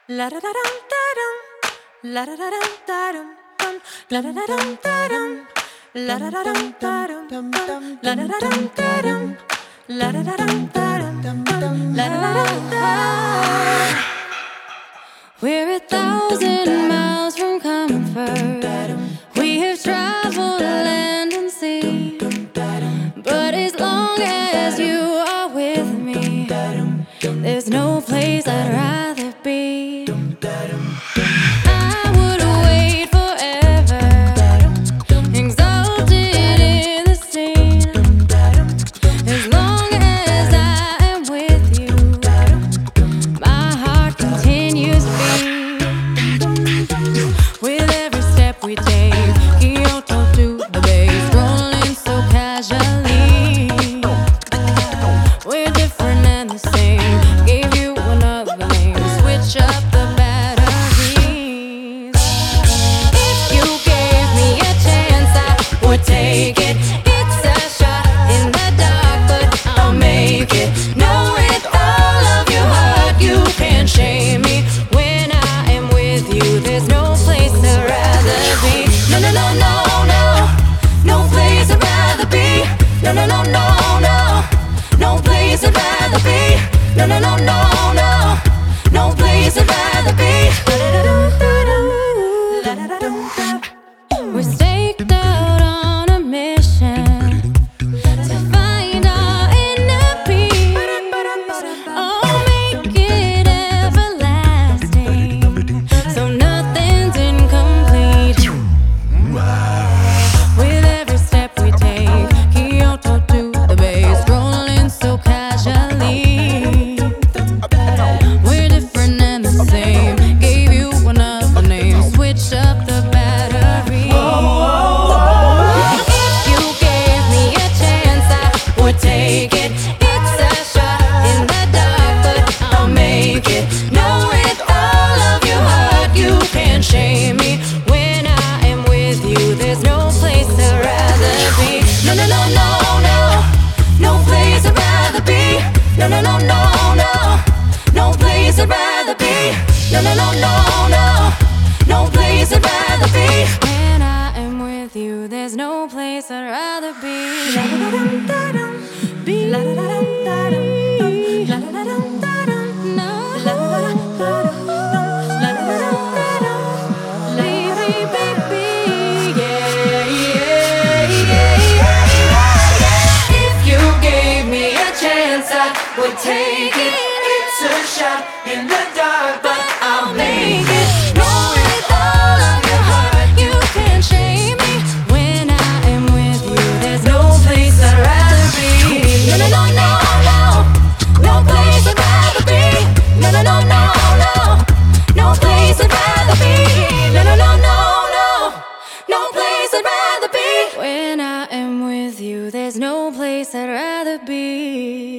La da da dum da dum, la da da dum da dum dum, la da da dum da dum, la da da dum da dum dum, la da da dum da dum, la da da dum da dum dum, la da da dum da. We're 1,000 miles from comfort. We have traveled land and sea, but as long as you are with me, there's no place I'd rather be. I would wait forever, exalted in the scene. As long as I am with you, my heart continues to beat. With every step we take, Kyoto to the base, rolling so casually. We're different and the same. Gave you another name, switch up the batteries. If you gave me a chance, I would take it. It's a shot in the dark, but I'll make it. Know with all of your heart, you can't shame me. When I am with you, there's no place I'd rather be. No, no, no, no, no. No place I'd rather be. No, no, no, no, no. No place I'd rather be. No, no, no, no, no. No place I'd rather be. We're staked out on a mission to find our inner peace. Oh, make it everlasting, so nothing's incomplete. With every step we take, Kyoto to the base, rolling so casually. We're different and the same. Gave you another name, switch up the battery. If you gave me a chance, I would take it. It's a shot in the dark, but I'll make it. Know with all of your heart, you can't shame me. When I am with you, there's no place I'd rather be. No, no, no, no, no. No place I'd rather be. No, no, no, no, no. No place I'd rather be. No, no, no, no, no. No place I'd rather be. When I am with you, there's no place I'd rather be. La da dum da dum, be la da dum da dum, la da dum da dum, no, la da dum da dum, la da dum da dum, baby, baby, yeah, yeah, yeah, yeah. If you gave me a chance, I would take it. It's a shot in the dark, but I'll make it. Know with all of your heart, you can't shame me. When I am with you, there's no place I'd rather be. No, no, no, no, no. No place I'd rather be. No, no, no, no, no. No place I'd rather be. No, no, no, no, no. No place I'd rather be. When I am with you, there's no place I'd rather be.